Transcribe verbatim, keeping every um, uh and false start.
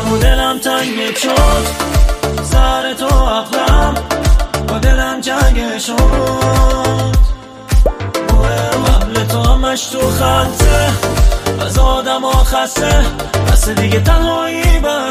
و دلم تنگ شد، سر تو عقلم با دلم جنگ شد. قبل تو همش تو خطه، از آدم ها خسته، بس دیگه تنهایی بر